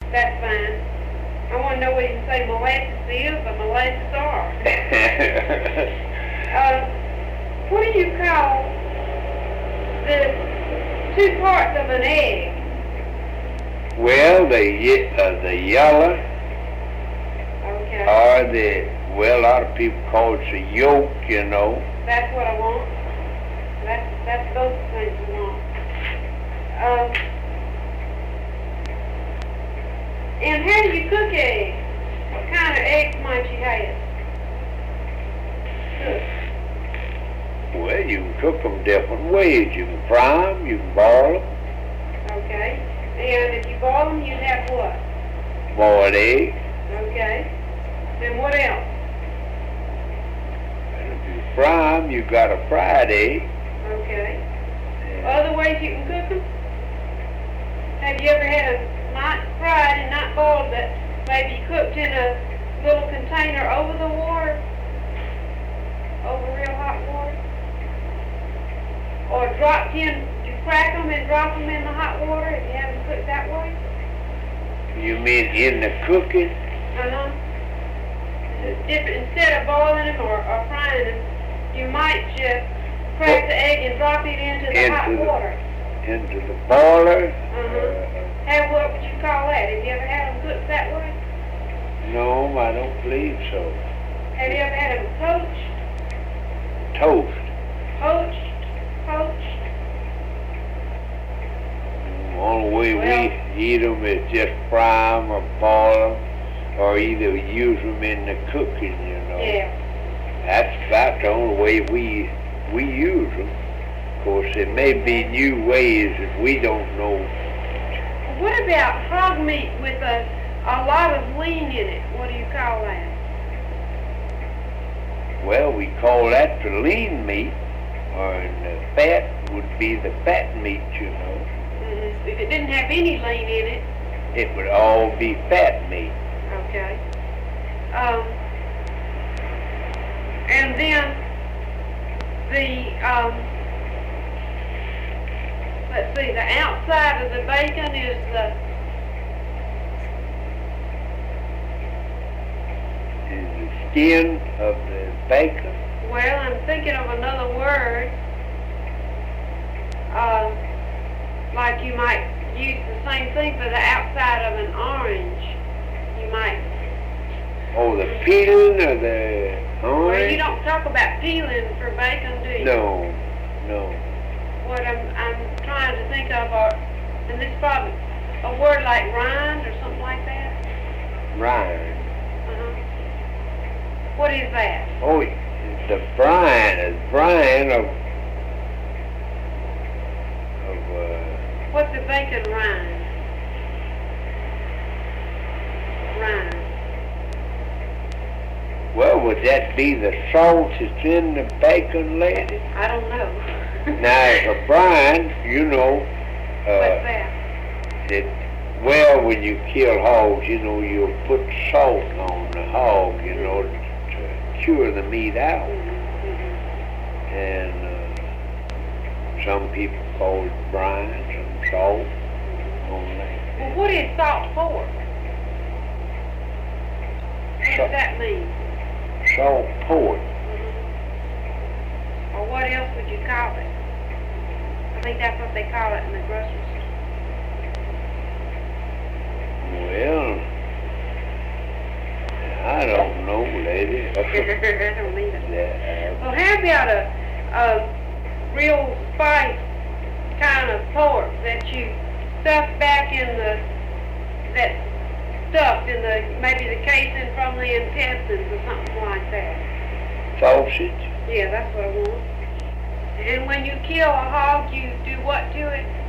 That's fine. I want to know what you can say molasses is, but molasses are. What do you call the two parts of an egg? Well, the yellow, Okay. or a lot of people call it the yolk, you know. That's what I want. That's both things I want. And how do you cook eggs? What kind of eggs might you have? Well, you can cook them different ways. You can fry them, you can boil them. Okay. And if you boil them, you have what? Boiled eggs. Okay. And what else? And if you fry them, you got a fried egg. Okay. And Other ways you can cook them? Have you ever had a not fried and not boiled, but maybe cooked in a little container over the water? Over real hot water? Or dropped in, you crack them and drop them in the hot water if you haven't cooked that way? you mean in the cooking? Uh-huh. It's different. Instead of boiling them or frying them, you might just crack the egg and drop it into the hot water. Into the boiler? Hey, what would you call that? Have you ever had them cooked that way? No, I don't believe so. Have you ever had them poached? Toast. Poached? The only way we eat them is just fry them or boil them, or either use them in the cooking, you know. Yeah. That's about the only way we use them. Of course, there may be new ways that we don't know. What about hog meat with a lot of lean in it? What do you call that? Well, we call that the lean meat, or the fat would be the fat meat, you know. If it didn't have any lean in it. It would all be fat meat. Okay. And then let's see, the outside of the bacon is the Skin of the bacon. well, I'm thinking of another word. Like you might use the same thing for the outside of an orange. You might. Oh, the peeling of the orange? Well, you don't talk about peeling for bacon, do you? No. What I'm trying to think of, and this is probably a word like rind or something like that. Rind. What is that? Oh, the brine of What's the bacon rind? Rind. well, would that be the salt that's in the bacon, lady? I don't know. Now, as a brine, you know, What's that? well, when you kill hogs, you know, you'll put salt on the hog, you know, to cure the meat out. And some people call it brine, some salt on that. Well, what is salt for? What does that mean? Salt pork. Or what else would you call it? I think that's what they call it in the grocery store. Well, I don't know, lady. I don't either. Yeah. Well, how about a real spice kind of pork that you stuff back in maybe the casing from the intestines or something like that? Sausage? Yeah, that's what I want. And when you kill a hog, you do what to it?